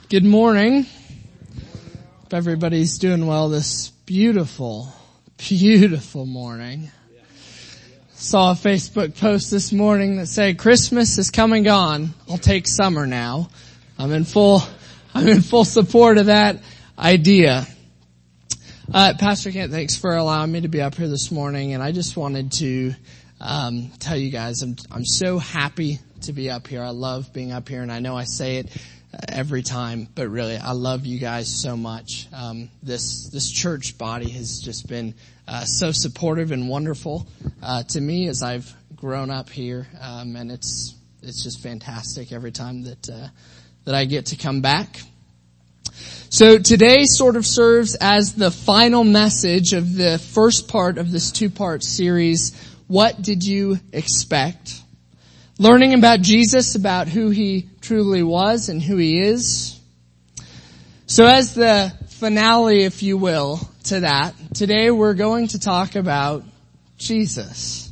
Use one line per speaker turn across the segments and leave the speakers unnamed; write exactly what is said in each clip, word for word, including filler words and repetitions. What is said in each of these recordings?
Good morning. Hope everybody's doing well this beautiful, beautiful morning. Saw a Facebook post this morning that said, Christmas is come and gone. I'll take summer now. I'm in full, I'm in full support of that idea. Uh, Pastor Kent, thanks for allowing me to be up here this morning. And I just wanted to, um, tell you guys, I'm, I'm so happy to be up here. I love being up here, and I know I say it every time, but really, I love you guys so much. Um, this this church body has just been uh, so supportive and wonderful uh, to me as I've grown up here, um, and it's it's just fantastic every time that uh, that I get to come back. So today sort of serves as the final message of the first part of this two-part series. What did you expect? Learning about Jesus, about who he truly was and who he is. So as the finale, if you will, to that, today we're going to talk about Jesus.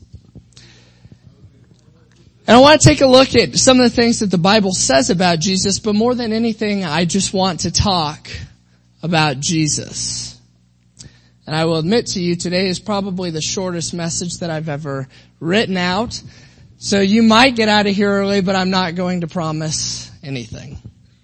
And I want to take a look at some of the things that the Bible says about Jesus, but more than anything, I just want to talk about Jesus. And I will admit to you, today is probably the shortest message that I've ever written out. So you might get out of here early, but I'm not going to promise anything.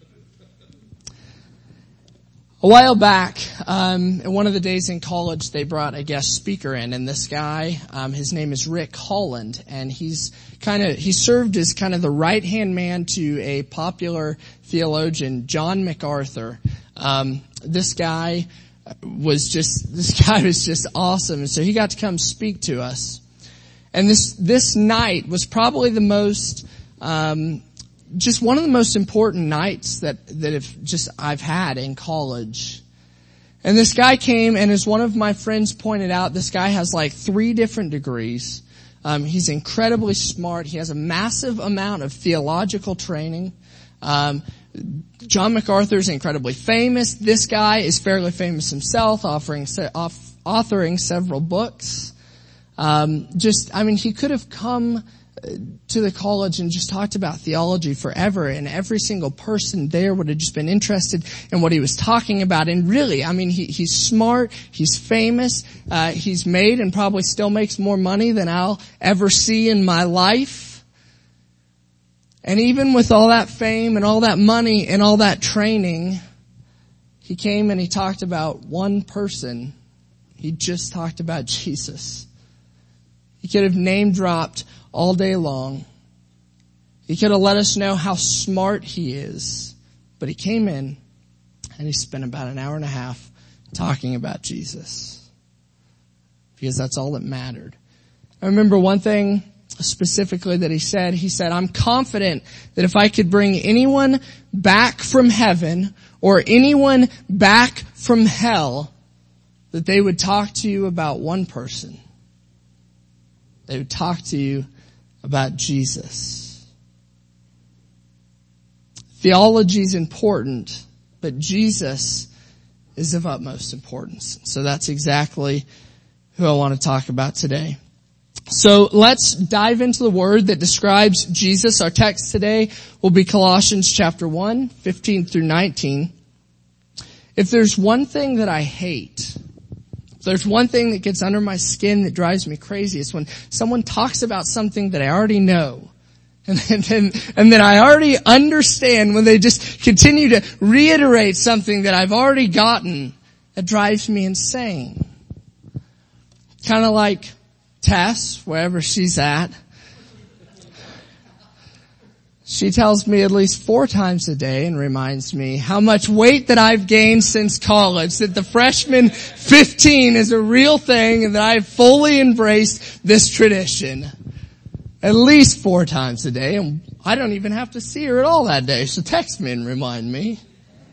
A while back, um, one of the days in college, they brought a guest speaker in, and this guy, um, his name is Rick Holland, and he's kind of, he served as kind of the right-hand man to a popular theologian, John MacArthur. Um, this guy was just, this guy was just awesome, and so he got to come speak to us. And this, this night was probably the most, um, just one of the most important nights that, that have just I've had in college. And this guy came, and as one of my friends pointed out, this guy has like three different degrees. Um, he's incredibly smart. He has a massive amount of theological training. Um, John MacArthur is incredibly famous. This guy is fairly famous himself, offering, off, authoring several books. Um, just, I mean, he could have come to the college and just talked about theology forever, and every single person there would have just been interested in what he was talking about. And really, I mean, he, he's smart, he's famous, uh, he's made and probably still makes more money than I'll ever see in my life. And even with all that fame and all that money and all that training, he came and he talked about one person. He just talked about Jesus. He could have name dropped all day long. He could have let us know how smart he is. But he came in and he spent about an hour and a half talking about Jesus. Because that's all that mattered. I remember one thing specifically that he said. He said, I'm confident that if I could bring anyone back from heaven or anyone back from hell, that they would talk to you about one person. They would talk to you about Jesus. Theology is important, but Jesus is of utmost importance. So that's exactly who I want to talk about today. So let's dive into the word that describes Jesus. Our text today will be Colossians chapter one, fifteen through nineteen. If there's one thing that I hate, if there's one thing that gets under my skin that drives me crazy, it's when someone talks about something that I already know. And then, and then I already understand when they just continue to reiterate something that I've already gotten. That drives me insane. Kind of like Tess, wherever she's at. She tells me at least four times a day and reminds me how much weight that I've gained since college, that the freshman fifteen is a real thing, and that I've fully embraced this tradition. At least four times a day, and I don't even have to see her at all that day, so text me and remind me.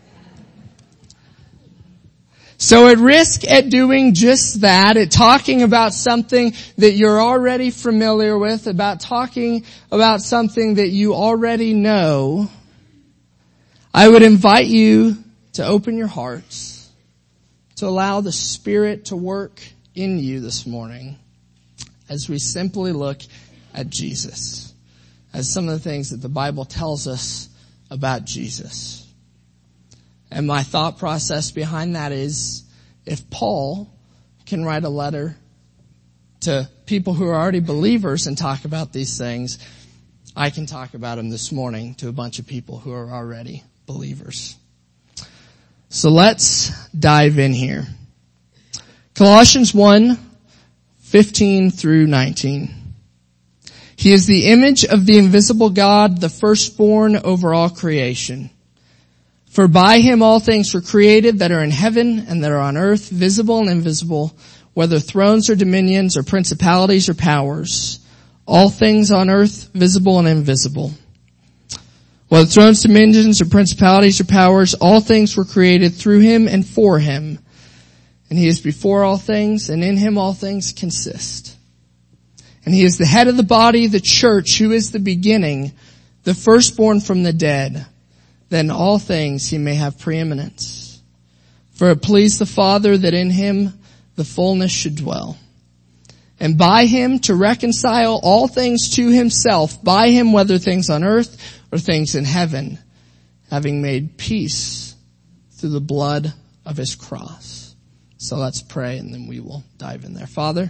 So at risk at doing just that, at talking about something that you're already familiar with, about talking about something that you already know, I would invite you to open your hearts, to allow the Spirit to work in you this morning as we simply look at Jesus, as some of the things that the Bible tells us about Jesus. And my thought process behind that is, if Paul can write a letter to people who are already believers and talk about these things, I can talk about them this morning to a bunch of people who are already believers. So let's dive in here. Colossians one, fifteen through nineteen. He is the image of the invisible God, the firstborn over all creation. For by him all things were created that are in heaven and that are on earth, visible and invisible, whether thrones or dominions or principalities or powers. All things on earth, visible and invisible. Whether thrones, dominions, or principalities or powers, all things were created through him and for him. And he is before all things, and in him all things consist. And he is the head of the body, the church, who is the beginning, the firstborn from the dead. That in all things he may have preeminence. For it pleased the Father that in him the fullness should dwell. And by him to reconcile all things to himself, by him whether things on earth or things in heaven, having made peace through the blood of his cross. So let's pray and then we will dive in there. Father,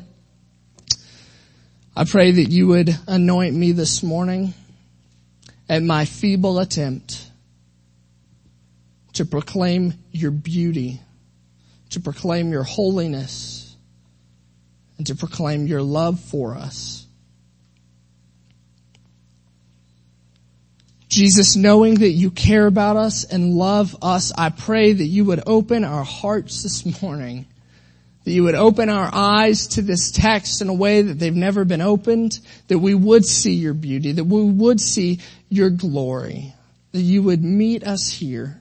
I pray that you would anoint me this morning at my feeble attempt to proclaim your beauty, to proclaim your holiness, and to proclaim your love for us. Jesus, knowing that you care about us and love us, I pray that you would open our hearts this morning, that you would open our eyes to this text in a way that they've never been opened, that we would see your beauty, that we would see your glory, that you would meet us here.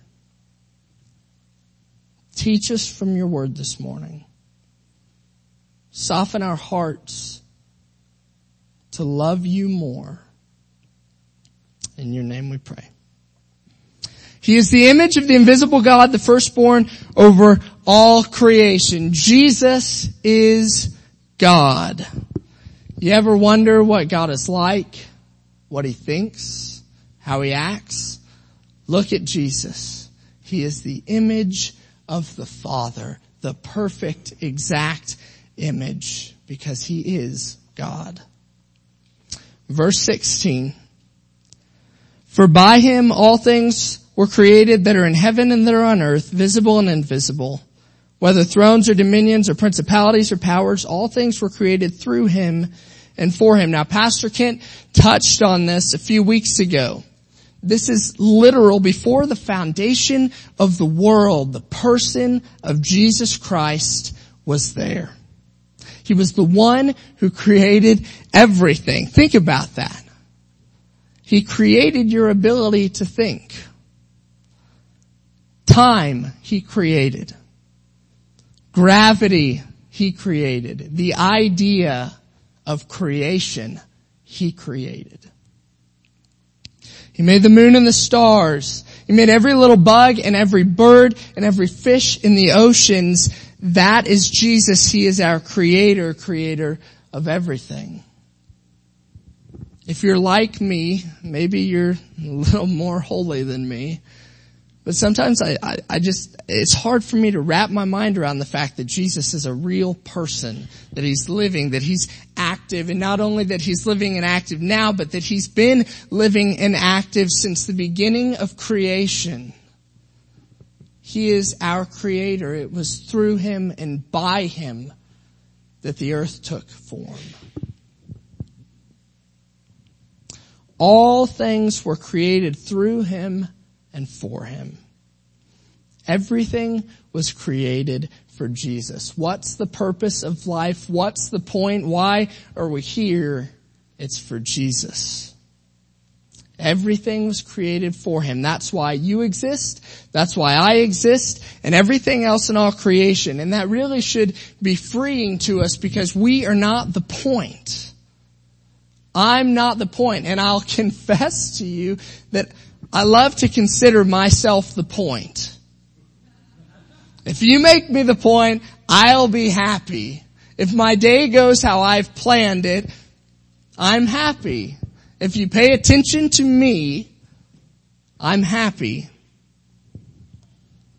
Teach us from your word this morning. Soften our hearts to love you more. In your name we pray. He is the image of the invisible God, the firstborn over all creation. Jesus is God. You ever wonder what God is like, what he thinks, how he acts? Look at Jesus. He is the image of the Father, the perfect, exact image, because he is God. Verse sixteen. For by him all things were created that are in heaven and that are on earth, visible and invisible. Whether thrones or dominions or principalities or powers, all things were created through him and for him. Now, Pastor Kent touched on this a few weeks ago. This is literal. Before the foundation of the world, the person of Jesus Christ was there. He was the one who created everything. Think about that. He created your ability to think. Time, he created. Gravity, he created. The idea of creation, he created. He made the moon and the stars. He made every little bug and every bird and every fish in the oceans. That is Jesus. He is our creator, creator of everything. If you're like me, maybe you're a little more holy than me. But sometimes I, I, I just, it's hard for me to wrap my mind around the fact that Jesus is a real person, that he's living, that he's active, and not only that he's living and active now, but that he's been living and active since the beginning of creation. He is our creator. It was through him and by him that the earth took form. All things were created through him and for him. Everything was created for Jesus. What's the purpose of life? What's the point? Why are we here? It's for Jesus. Everything was created for him. That's why you exist. That's why I exist. And everything else in all creation. And that really should be freeing to us, because we are not the point. I'm not the point. And I'll confess to you that I love to consider myself the point. If you make me the point, I'll be happy. If my day goes how I've planned it, I'm happy. If you pay attention to me, I'm happy.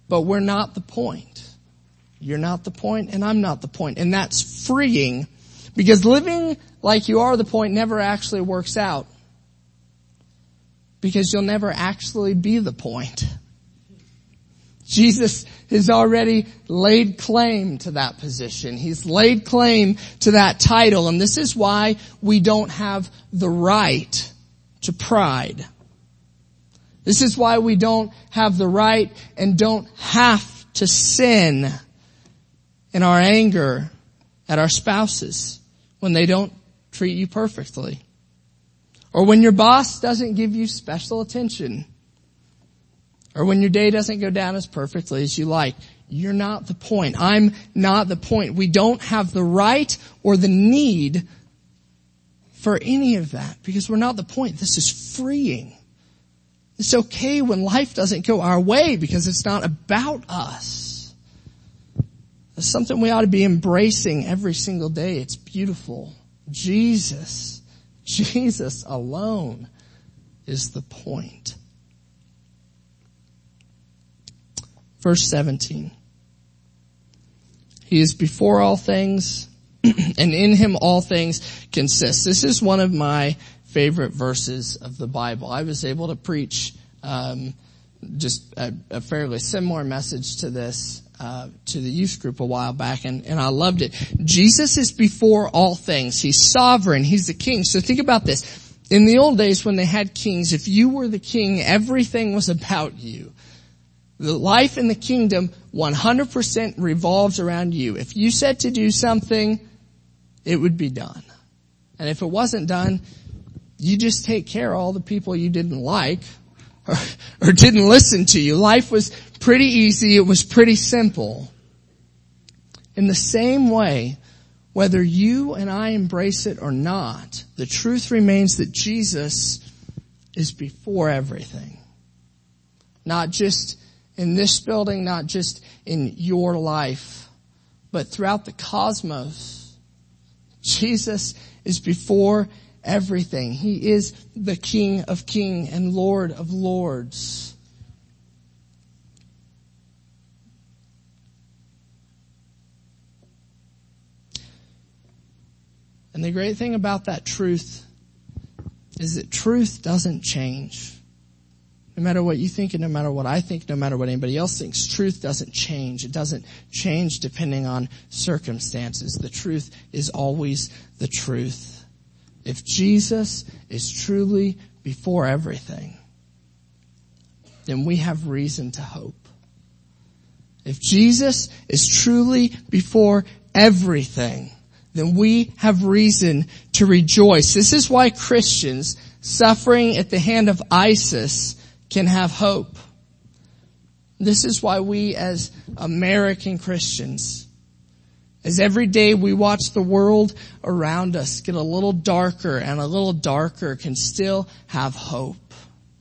but we're not the point. You're not the point, and I'm not the point. And that's freeing, because living like you are the point never actually works out. Because you'll never actually be the point. Jesus has already laid claim to that position. He's laid claim to that title. And this is why we don't have the right to pride. This is why we don't have the right and don't have to sin in our anger at our spouses when they don't treat you perfectly. Or when your boss doesn't give you special attention. Or when your day doesn't go down as perfectly as you like. You're not the point. I'm not the point. We don't have the right or the need for any of that because we're not the point. This is freeing. It's okay when life doesn't go our way because it's not about us. It's something we ought to be embracing every single day. It's beautiful. Jesus, Jesus alone is the point. Verse seventeen. He is before all things, and in him all things consist. This is one of my favorite verses of the Bible. I was able to preach um, just a, a fairly similar message to this uh, to the youth group a while back, and, and I loved it. Jesus is before all things. He's sovereign. He's the king. So think about this. In the old days when they had kings, if you were the king, everything was about you. The life in the kingdom one hundred percent revolves around you. If you said to do something, it would be done. And if it wasn't done, you just take care of all the people you didn't like or, or didn't listen to you. Life was pretty easy. It was pretty simple. In the same way, whether you and I embrace it or not, the truth remains that Jesus is before everything. Not just in this building, not just in your life, but throughout the cosmos. Jesus is before everything. He is the King of Kings and Lord of Lords. And the great thing about that truth is that truth doesn't change. No matter what you think and no matter what I think, no matter what anybody else thinks, truth doesn't change. It doesn't change depending on circumstances. The truth is always the truth. If Jesus is truly before everything, then we have reason to hope. If Jesus is truly before everything, then we have reason to rejoice. This is why Christians suffering at the hand of ISIS can have hope. This is why we as American Christians, as every day we watch the world around us get a little darker and a little darker, can still have hope.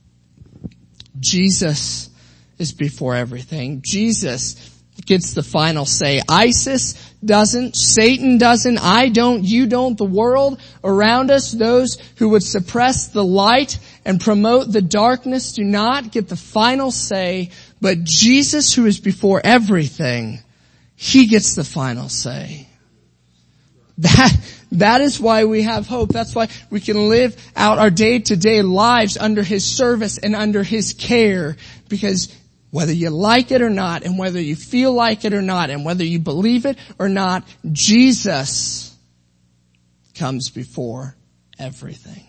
Jesus is before everything. Jesus gets the final say. ISIS doesn't, Satan doesn't, I don't, you don't, the world around us, those who would suppress the light and promote the darkness do not get the final say, but Jesus, who is before everything, he gets the final say. That, that is why we have hope. That's why we can live out our day-to-day lives under his service and under his care, because whether you like it or not, and whether you feel like it or not, and whether you believe it or not, Jesus comes before everything.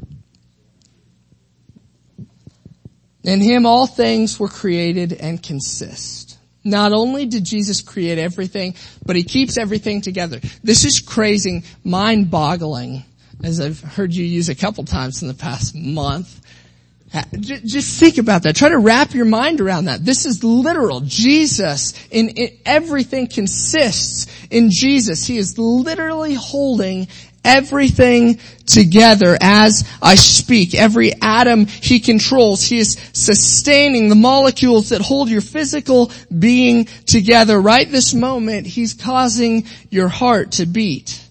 In him all things were created and consist. Not only did Jesus create everything, but he keeps everything together. This is crazy, mind-boggling, as I've heard you use a couple times in the past month. Just think about that. Try to wrap your mind around that. This is literal. Jesus, in, in everything consists in Jesus. He is literally holding everything together as I speak. Every atom he controls. He is sustaining the molecules that hold your physical being together. Right this moment, he's causing your heart to beat.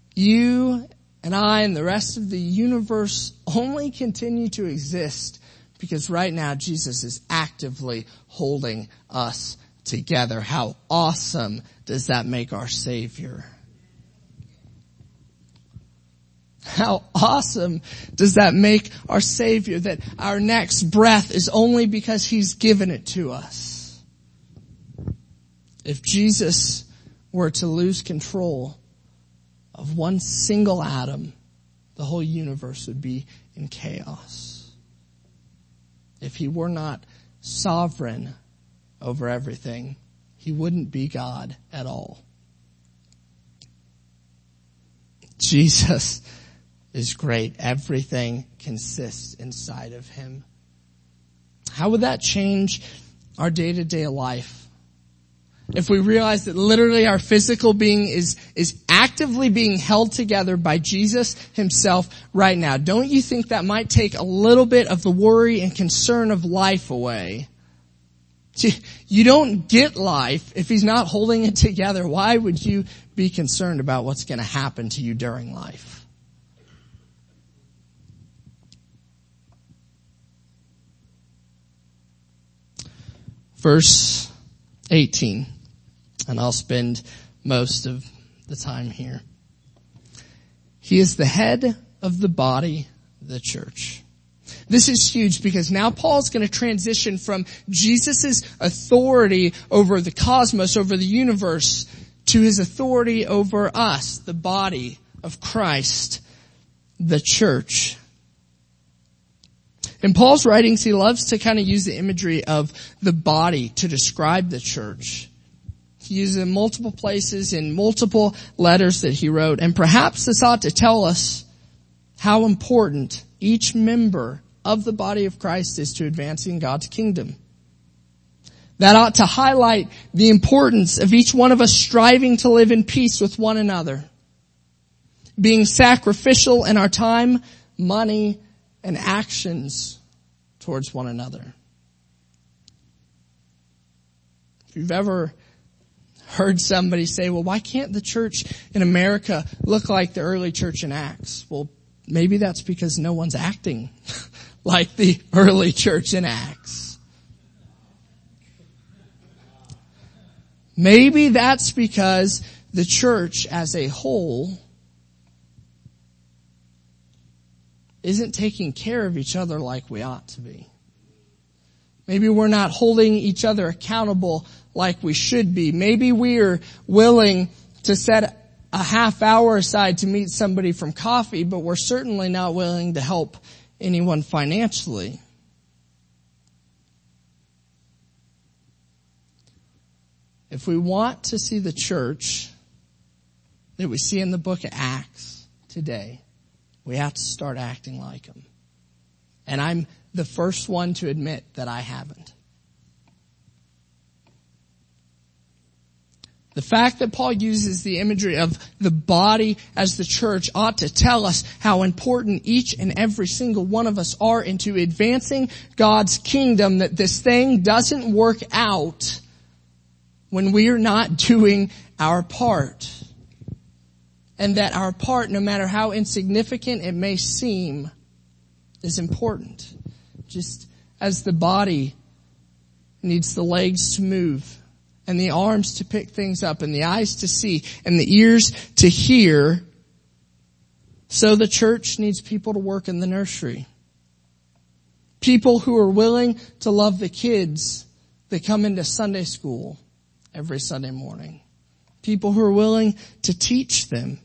You and I and the rest of the universe only continue to exist Because right now, Jesus is actively holding us together. How awesome does that make our Savior? How awesome does that make our Savior, that our next breath is only because He's given it to us? If Jesus were to lose control of one single atom, the whole universe would be in chaos. If He were not sovereign over everything, He wouldn't be God at all. Jesus is great. Everything consists inside of Him. How would that change our day-to-day life? If we realize that literally our physical being is, is actively being held together by Jesus Himself right now, don't you think that might take a little bit of the worry and concern of life away? You don't get life if He's not holding it together. Why would you be concerned about what's going to happen to you during life? Verse eighteen, and I'll spend most of the time here. He is the head of the body, the church. This is huge because now Paul's going to transition from Jesus' authority over the cosmos, over the universe, to His authority over us, the body of Christ, the church. In Paul's writings, he loves to kind of use the imagery of the body to describe the church. He uses it in multiple places, in multiple letters that he wrote. And perhaps this ought to tell us how important each member of the body of Christ is to advancing God's kingdom. That ought to highlight the importance of each one of us striving to live in peace with one another, being sacrificial in our time, money, and actions towards one another. If you've ever heard somebody say, well, why can't the church in America look like the early church in Acts? Well, maybe that's because no one's acting like the early church in Acts. Maybe that's because the church as a whole isn't taking care of each other like we ought to be. Maybe we're not holding each other accountable like we should be. Maybe we're willing to set a half hour aside to meet somebody from coffee, but we're certainly not willing to help anyone financially. If we want to see the church that we see in the book of Acts today, we have to start acting like Him. And I'm the first one to admit that I haven't. The fact that Paul uses the imagery of the body as the church ought to tell us how important each and every single one of us are into advancing God's kingdom, that this thing doesn't work out when we are not doing our part. And that our part, no matter how insignificant it may seem, is important. Just as the body needs the legs to move, and the arms to pick things up, and the eyes to see, and the ears to hear, so the church needs people to work in the nursery. People who are willing to love the kids that come into Sunday school every Sunday morning. People who are willing to teach them.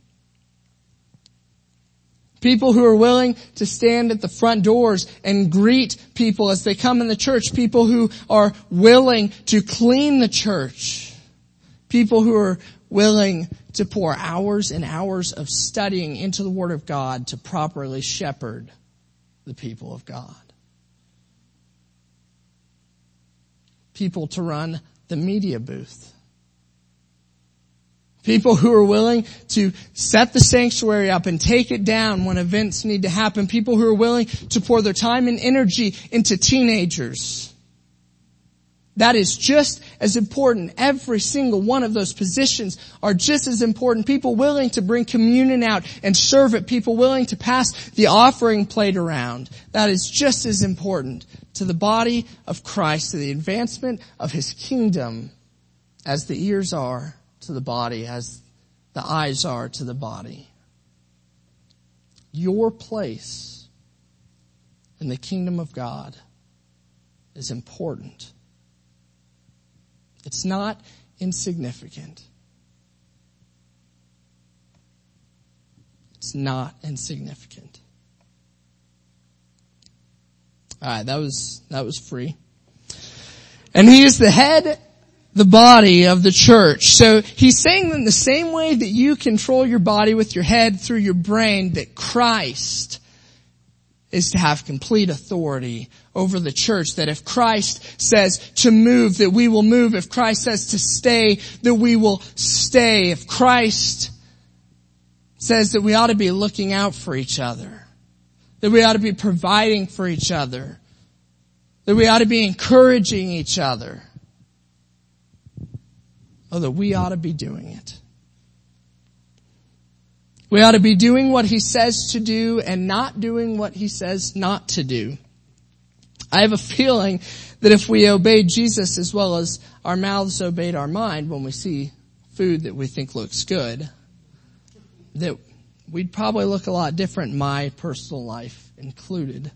People who are willing to stand at the front doors and greet people as they come in the church. People who are willing to clean the church. People who are willing to pour hours and hours of studying into the Word of God to properly shepherd the people of God. People to run the media booth. People who are willing to set the sanctuary up and take it down when events need to happen. People who are willing to pour their time and energy into teenagers. That is just as important. Every single one of those positions are just as important. People willing to bring communion out and serve it. People willing to pass the offering plate around. That is just as important to the body of Christ, to the advancement of his kingdom, as the ears are to the body, as the eyes are to the body. Your place in the kingdom of God is important. It's not insignificant. It's not insignificant. All right, that was that was free. And he is the head, the body of the church. So he's saying that in the same way that you control your body with your head through your brain, that Christ is to have complete authority over the church. That if Christ says to move, that we will move. If Christ says to stay, that we will stay. If Christ says that we ought to be looking out for each other, that we ought to be providing for each other, that we ought to be encouraging each other, oh, that we ought to be doing it. We ought to be doing what he says to do and not doing what he says not to do. I have a feeling that if we obeyed Jesus as well as our mouths obeyed our mind when we see food that we think looks good, that we'd probably look a lot different, my personal life included.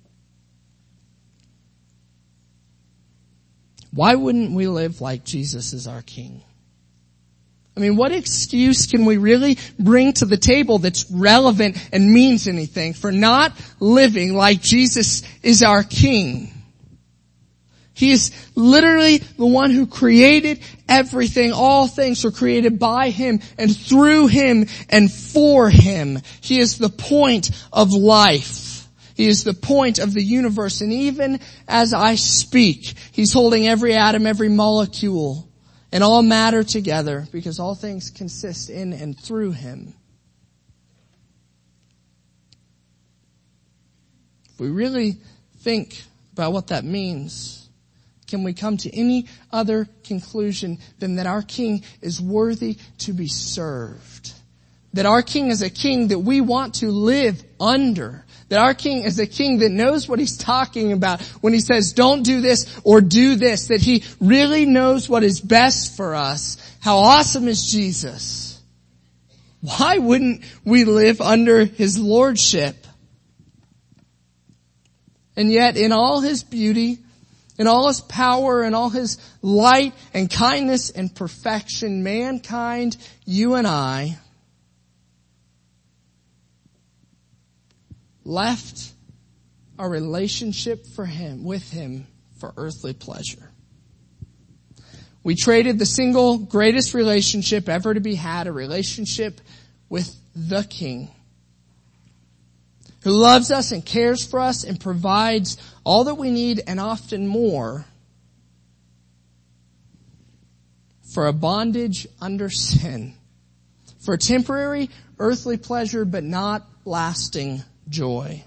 Why wouldn't we live like Jesus is our King? I mean, what excuse can we really bring to the table that's relevant and means anything for not living like Jesus is our King? He is literally the one who created everything. All things were created by him and through him and for him. He is the point of life. He is the point of the universe. And even as I speak, he's holding every atom, every molecule, and all matter together, because all things consist in and through him. If we really think about what that means, can we come to any other conclusion than that our King is worthy to be served? That our King is a King that we want to live under. That our King is a King that knows what he's talking about when he says don't do this or do this. That he really knows what is best for us. How awesome is Jesus? Why wouldn't we live under his lordship? And yet in all his beauty, in all his power and all his light and kindness and perfection, mankind, you and I, left our relationship for him, with him, for earthly pleasure. We traded the single greatest relationship ever to be had, a relationship with the King, who loves us and cares for us and provides all that we need and often more, for a bondage under sin, for temporary earthly pleasure but not lasting joy.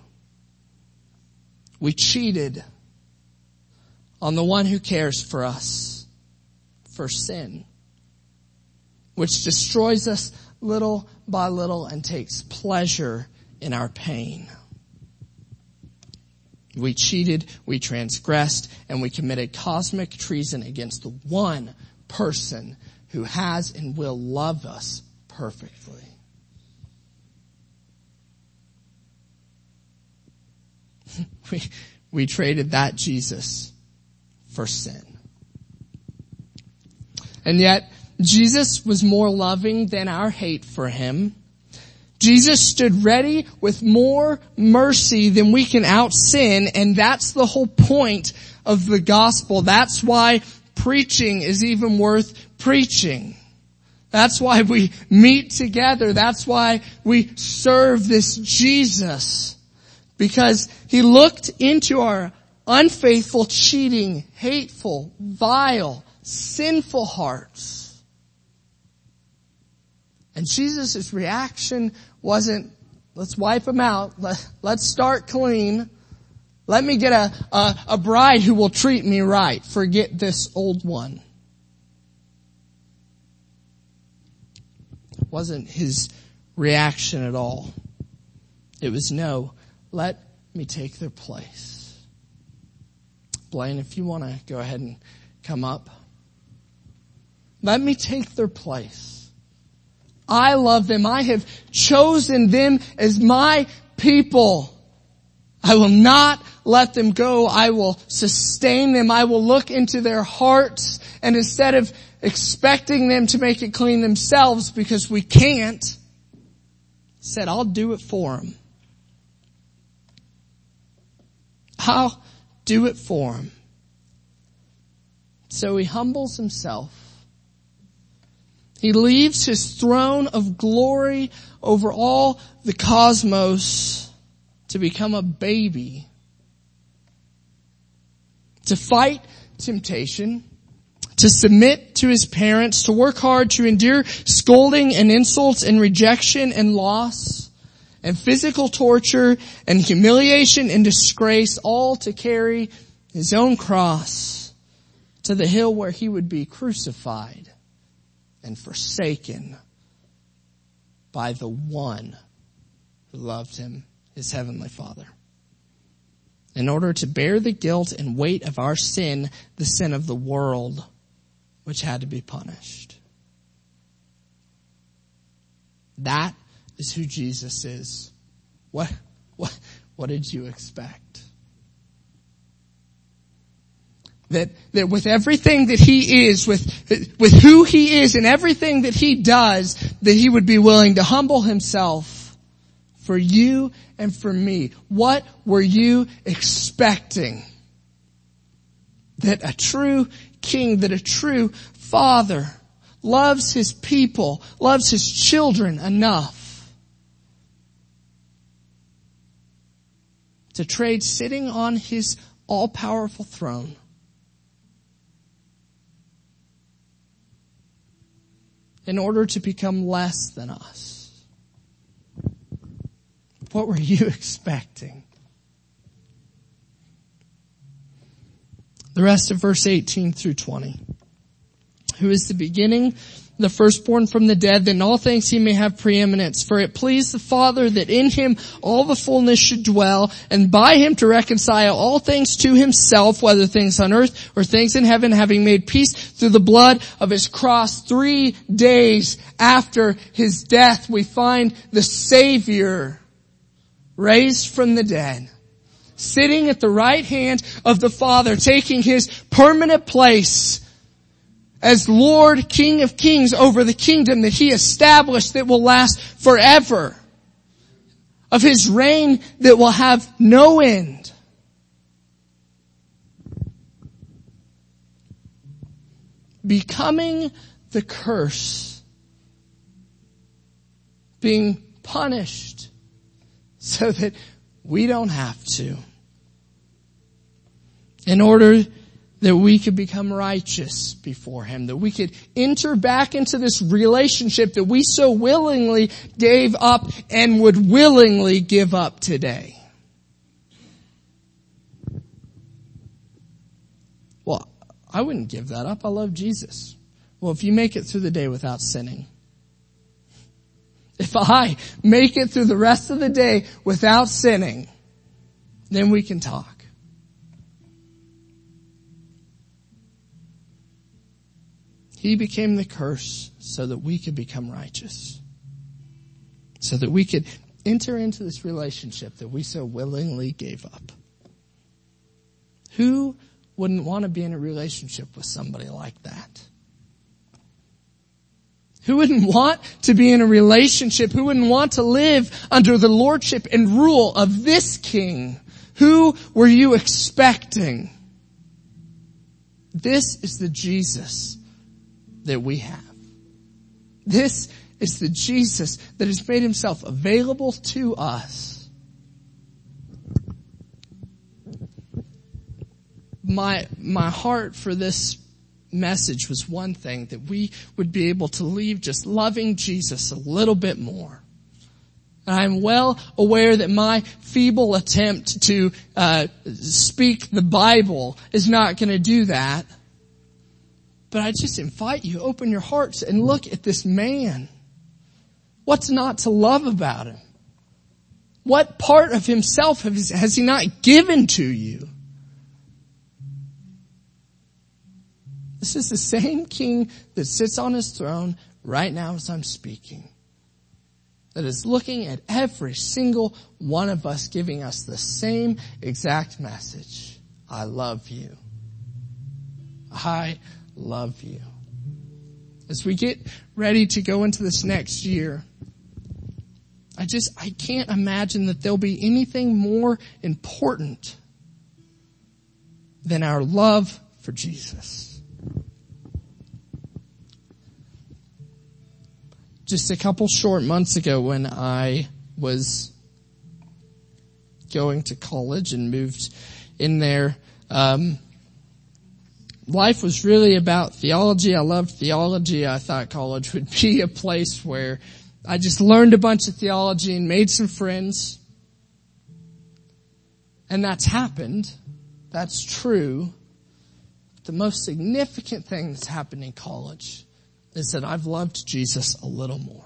We cheated on the one who cares for us for sin, which destroys us little by little and takes pleasure in our pain. We cheated, we transgressed, and we committed cosmic treason against the one person who has and will love us perfectly. We, we traded that Jesus for sin. And yet, Jesus was more loving than our hate for him. Jesus stood ready with more mercy than we can out-sin, and that's the whole point of the gospel. That's why preaching is even worth preaching. That's why we meet together. That's why we serve this Jesus. Because he looked into our unfaithful, cheating, hateful, vile, sinful hearts. And Jesus' reaction wasn't, let's wipe them out. Let, let's start clean. Let me get a, a, a bride who will treat me right. Forget this old one. It wasn't his reaction at all. It was no, let me take their place. Blaine, if you want to go ahead and come up. Let me take their place. I love them. I have chosen them as my people. I will not let them go. I will sustain them. I will look into their hearts, and instead of expecting them to make it clean themselves because we can't, said, I'll do it for them. I'll do it for him. So he humbles himself. He leaves his throne of glory over all the cosmos to become a baby, to fight temptation, to submit to his parents, to work hard, to endure scolding and insults and rejection and loss and physical torture and humiliation and disgrace, all to carry his own cross to the hill where he would be crucified and forsaken by the one who loved him, his heavenly Father, in order to bear the guilt and weight of our sin, the sin of the world, which had to be punished. That is who Jesus is. What, what, what did you expect? That, that with everything that he is, with, with who he is and everything that he does, that he would be willing to humble himself for you and for me. What were you expecting? That a true king, that a true father loves his people, loves his children enough to trade sitting on his all-powerful throne in order to become less than us. What were you expecting? The rest of verse eighteen through twenty. Who is the beginning, the firstborn from the dead, that in all things he may have preeminence. For it pleased the Father that in him all the fullness should dwell, and by him to reconcile all things to himself, whether things on earth or things in heaven, having made peace through the blood of his cross. Three days after his death, we find the Savior raised from the dead, sitting at the right hand of the Father, taking his permanent place as Lord, King of Kings, over the kingdom that he established that will last forever, of his reign that will have no end. Becoming the curse, being punished so that we don't have to, in order that we could become righteous before him, that we could enter back into this relationship that we so willingly gave up and would willingly give up today. Well, I wouldn't give that up. I love Jesus. Well, if you make it through the day without sinning, if I make it through the rest of the day without sinning, then we can talk. He became the curse so that we could become righteous. So that we could enter into this relationship that we so willingly gave up. Who wouldn't want to be in a relationship with somebody like that? Who wouldn't want to be in a relationship? Who wouldn't want to live under the lordship and rule of this king? Who were you expecting? This is the Jesus that we have. This is the Jesus that has made himself available to us. My, my heart for this message was one thing, that we would be able to leave just loving Jesus a little bit more. And I'm well aware that my feeble attempt to uh, speak the Bible is not going to do that. But I just invite you, open your hearts and look at this man. What's not to love about him? What part of himself has he not given to you? This is the same king that sits on his throne right now as I'm speaking, that is looking at every single one of us, giving us the same exact message. I love you. I love you. As we get ready to go into this next year, I just, I can't imagine that there'll be anything more important than our love for Jesus. Just a couple short months ago when I was going to college and moved in there, um, life was really about theology. I loved theology. I thought college would be a place where I just learned a bunch of theology and made some friends. And that's happened. That's true. The most significant thing that's happened in college is that I've loved Jesus a little more.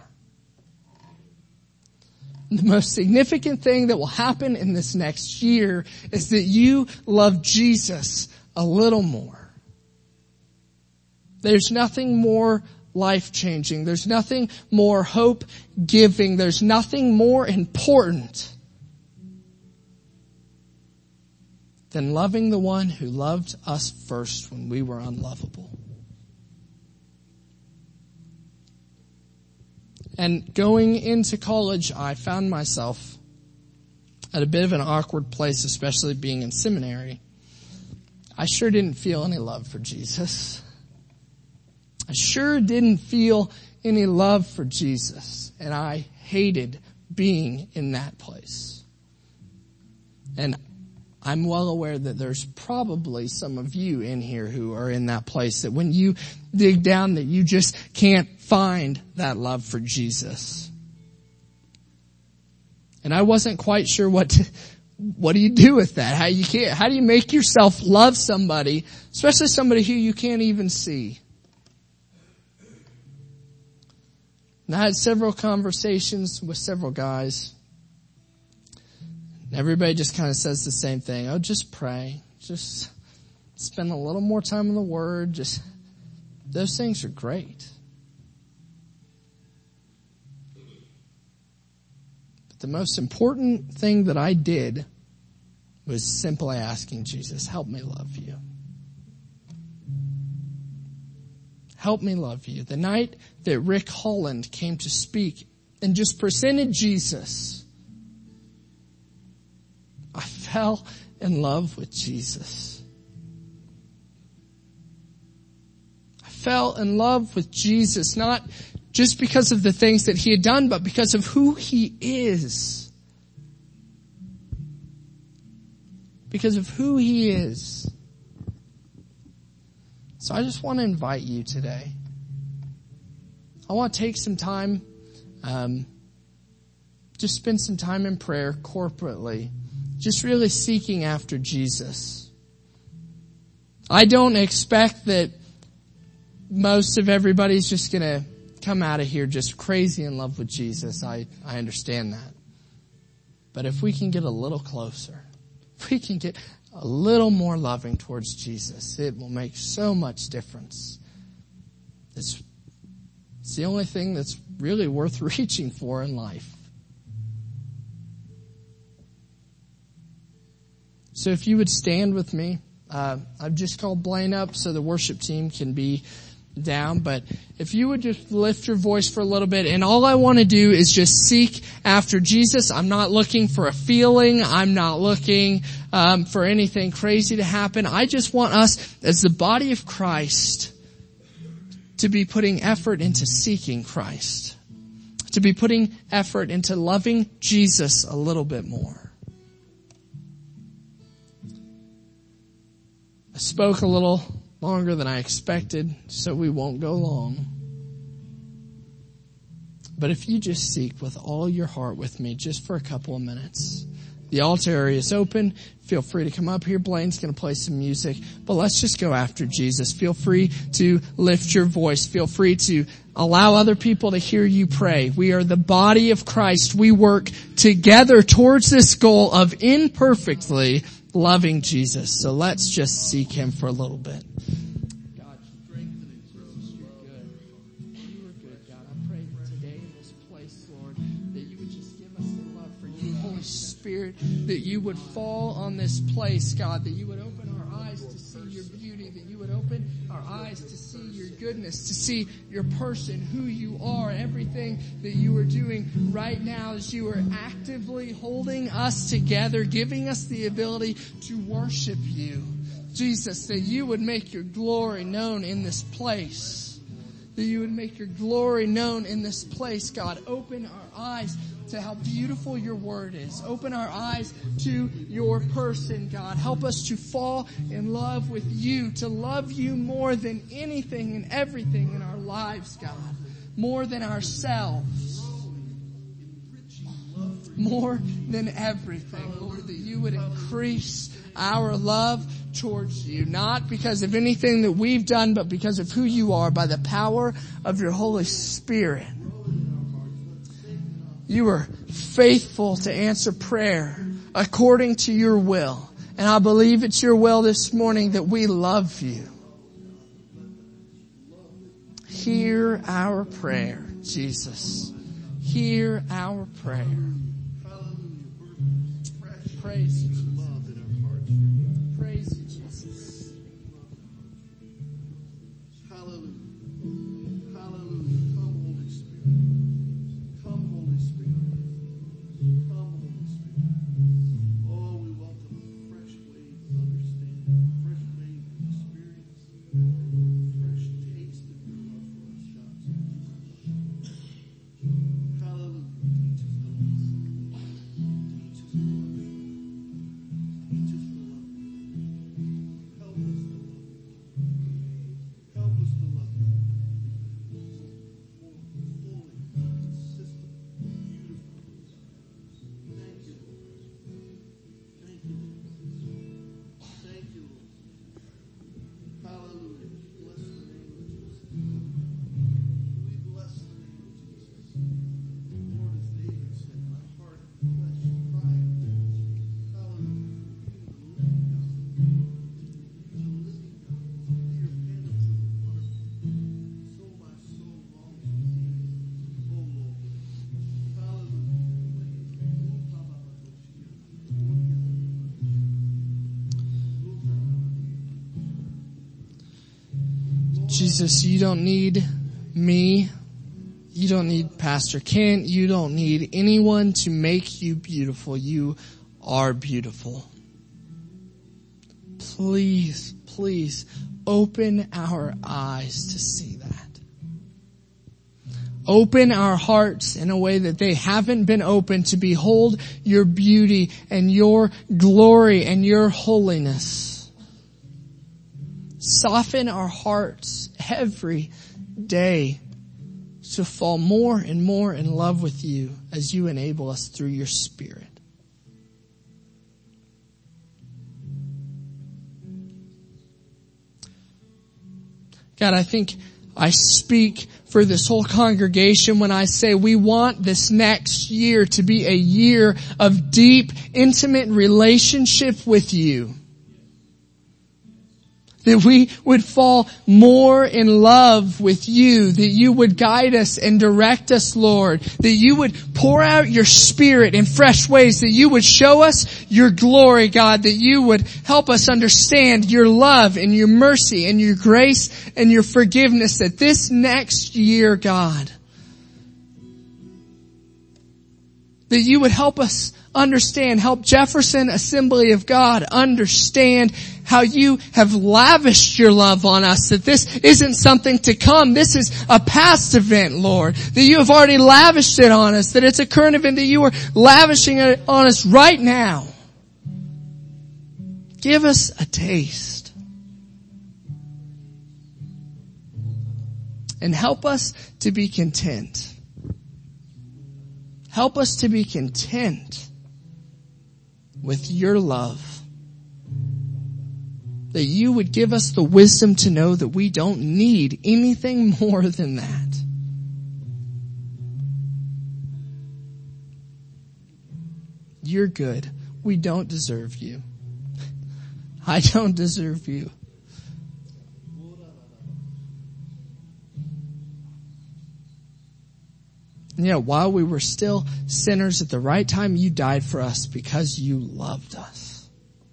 The most significant thing that will happen in this next year is that you love Jesus a little more. There's nothing more life-changing. There's nothing more hope-giving. There's nothing more important than loving the one who loved us first when we were unlovable. And going into college, I found myself at a bit of an awkward place, especially being in seminary. I sure didn't feel any love for Jesus. I sure didn't feel any love for Jesus. And I hated being in that place. And I'm well aware that there's probably some of you in here who are in that place, that when you dig down that you just can't find that love for Jesus. And I wasn't quite sure what to, what do you do with that? How you can't, how do you make yourself love somebody, especially somebody who you can't even see? And I had several conversations with several guys. Everybody just kind of says the same thing. Oh, just pray. Just spend a little more time in the Word. Just, those things are great. But the most important thing that I did was simply asking Jesus, help me love you. Help me love you. The night that Rick Holland came to speak and just presented Jesus, I fell in love with Jesus. I fell in love with Jesus, not just because of the things that he had done, but because of who he is. Because of who he is. So I just want to invite you today. I want to take some time, um, just spend some time in prayer corporately. Just really seeking after Jesus. I don't expect that most of everybody's just going to come out of here just crazy in love with Jesus. I, I understand that. But if we can get a little closer, if we can get a little more loving towards Jesus, it will make so much difference. It's, it's the only thing that's really worth reaching for in life. So if you would stand with me, uh, I've just called Blaine up so the worship team can be down. But if you would just lift your voice for a little bit, and all I want to do is just seek after Jesus. I'm not looking for a feeling. I'm not looking um, for anything crazy to happen. I just want us as the body of Christ to be putting effort into seeking Christ, to be putting effort into loving Jesus a little bit more. I spoke a little longer than I expected, so we won't go long. But if you just seek with all your heart with me just for a couple of minutes. The altar area is open. Feel free to come up here. Blaine's going to play some music. But let's just go after Jesus. Feel free to lift your voice. Feel free to allow other people to hear you pray. We are the body of Christ. We work together towards this goal of imperfectly loving Jesus. So let's just seek him for a little bit. God. Spirit, that you would fall on this place, God, that you would open our eyes to see your beauty, that you would open our eyes to see your goodness, to see your person, who you are, everything that you are doing right now as you are actively holding us together, giving us the ability to worship you. Jesus, that you would make your glory known in this place. That you would make your glory known in this place, God. Open our eyes to how beautiful your word is. Open our eyes to your person, God. Help us to fall in love with you, to love you more than anything and everything in our lives, God. More than ourselves. More than everything, Lord, that you would increase our love towards you, not because of anything that we've done, but because of who you are, by the power of your Holy Spirit. You are faithful to answer prayer according to your will. And I believe it's your will this morning that we love you. Hear our prayer, Jesus. Hear our prayer. Praise you, Jesus. Praise you, Jesus.
Hallelujah. Hallelujah. Come, Holy Spirit. Come, Holy Spirit. Come, Holy Spirit. Oh, we welcome a fresh wave of understanding, a fresh wave of experience, a fresh taste of your love for us, God. Hallelujah. Teach us to listen. Teach us to love you. Teach us to love you. Help us to love you. Help us to love you more fully, consistent, beautiful. Thank you, Lord. Thank you, Lord. Thank you, Lord. Hallelujah. Bless the name of Jesus. We bless the name of Jesus. Lord, as David said, my heart and flesh cry. Hallelujah. For you, the living God. You, the living God. Your penance is upon us. So my soul longs to see you. Oh, Lord. Hallelujah.
Jesus, you don't need me. You don't need Pastor Kent. You don't need anyone to make you beautiful. You are beautiful. Please, please open our eyes to see that. Open our hearts in a way that they haven't been opened to behold your beauty and your glory and your holiness. Soften our hearts every day to fall more and more in love with you as you enable us through your Spirit. God, I think I speak for this whole congregation when I say we want this next year to be a year of deep, intimate relationship with you. That we would fall more in love with you. That you would guide us and direct us, Lord. That you would pour out your Spirit in fresh ways. That you would show us your glory, God. That you would help us understand your love and your mercy and your grace and your forgiveness. That this next year, God, that you would help us understand, help Jefferson Assembly of God understand how you have lavished your love on us, that this isn't something to come. This is a past event, Lord, that you have already lavished it on us, that it's a current event, that you are lavishing it on us right now. Give us a taste. And help us to be content. Help us to be content with your love. That you would give us the wisdom to know that we don't need anything more than that. You're good. We don't deserve you. I don't deserve you. And yet, while we were still sinners at the right time, you died for us because you loved us.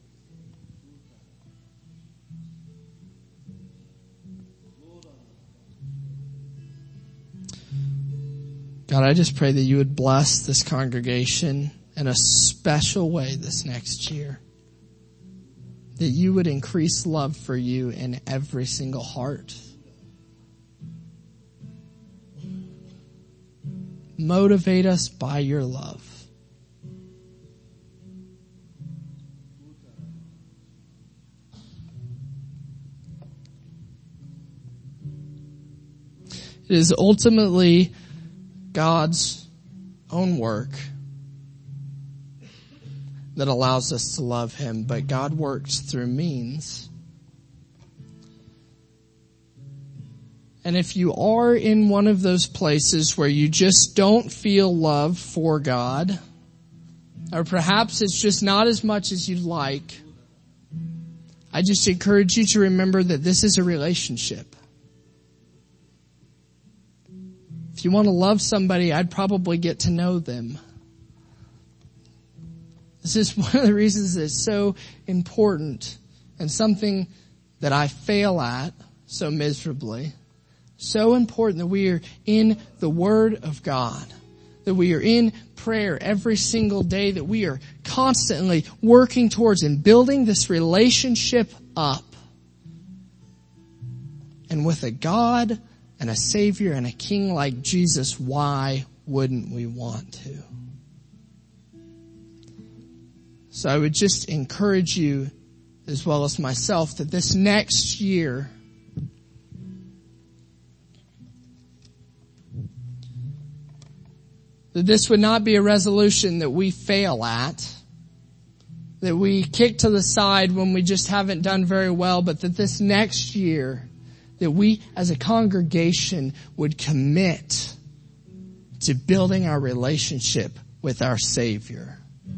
God, I just pray that you would bless this congregation in a special way this next year. That you would increase love for you in every single heart. Motivate us by your love. It is ultimately God's own work that allows us to love him, but God works through means. And if you are in one of those places where you just don't feel love for God, or perhaps it's just not as much as you'd like, I just encourage you to remember that this is a relationship. If you want to love somebody, I'd probably get to know them. This is one of the reasons that it's so important and something that I fail at so miserably. So important that we are in the Word of God, that we are in prayer every single day, that we are constantly working towards and building this relationship up. And with a God and a Savior and a King like Jesus, why wouldn't we want to? So I would just encourage you, as well as myself, that this next year, that this would not be a resolution that we fail at, that we kick to the side when we just haven't done very well, but that this next year, that we as a congregation would commit to building our relationship with our Savior.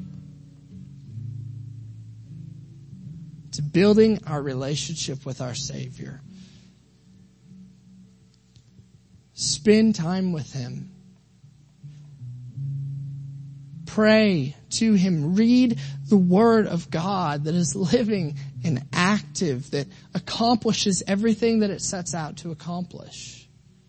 To building our relationship with our Savior. Spend time with him. Pray to him. Read the Word of God that is living and active, that accomplishes everything that it sets out to accomplish.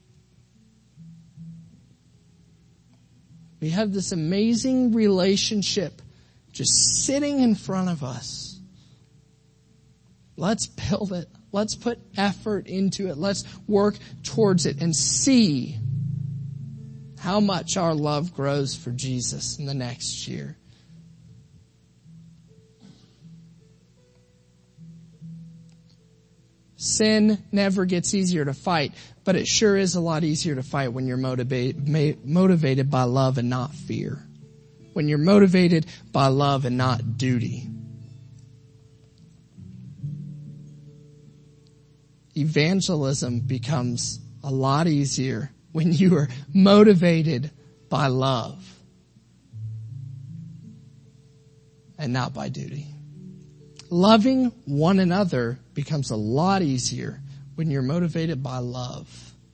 We have this amazing relationship just sitting in front of us. Let's build it. Let's put effort into it. Let's work towards it and see how much our love grows for Jesus in the next year. Sin never gets easier to fight, but it sure is a lot easier to fight when you're motivated, motivated by love and not fear. When you're motivated by love and not duty. Evangelism becomes a lot easier when you are motivated by love and not by duty. Loving one another becomes a lot easier when you're motivated by love.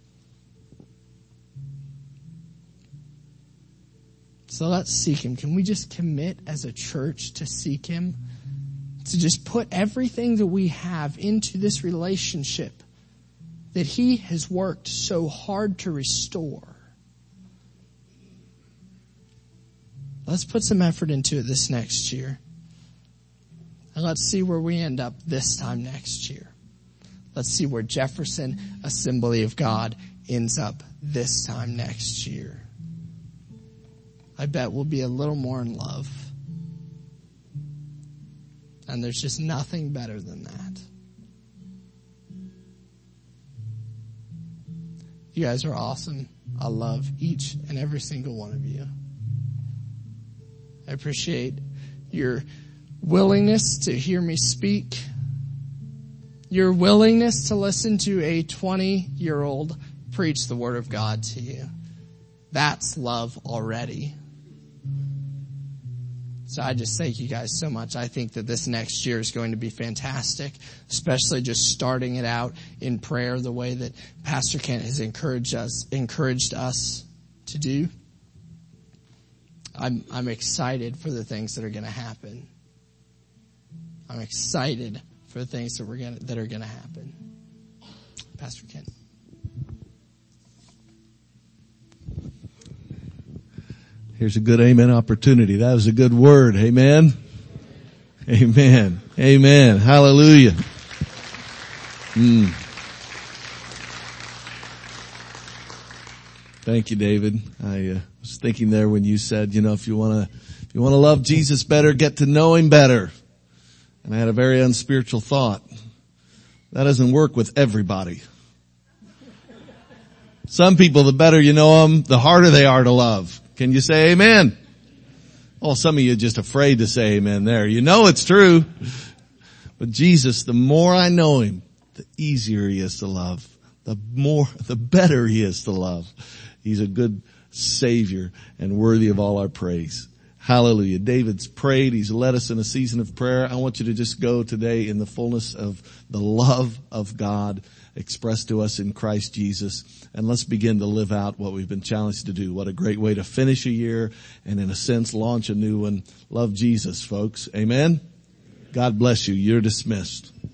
So let's seek him. Can we just commit as a church to seek him? To just put everything that we have into this relationship that he has worked so hard to restore. Let's put some effort into it this next year. And let's see where we end up this time next year. Let's see where Jefferson Assembly of God ends up this time next year. I bet we'll be a little more in love. And there's just nothing better than that. You guys are awesome. I love each and every single one of you. I appreciate your willingness to hear me speak. Your willingness to listen to a twenty-year-old preach the Word of God to you. That's love already. So I just thank you guys so much. I think that this next year is going to be fantastic, especially just starting it out in prayer the way that Pastor Kent has encouraged us, encouraged us to do. I'm, I'm excited for the things that are going to happen. I'm excited for the things that we're going to, that are going to happen. Pastor Ken.
Here's a good amen opportunity. That was a good word. Amen. Amen. Amen. Hallelujah. Mm. Thank you, David. I uh, was thinking there when you said, you know, if you want to, if you want to love Jesus better, get to know him better. And I had a very unspiritual thought. That doesn't work with everybody. Some people, the better you know them, the harder they are to love. Can you say amen? Oh, some of you are just afraid to say amen there. You know it's true. But Jesus, the more I know him, the easier he is to love. The more, the better he is to love. He's a good Savior and worthy of all our praise. Hallelujah. David's prayed. He's led us in a season of prayer. I want you to just go today in the fullness of the love of God expressed to us in Christ Jesus. And let's begin to live out what we've been challenged to do. What a great way to finish a year and in a sense launch a new one. Love Jesus, folks. Amen. God bless you. You're dismissed.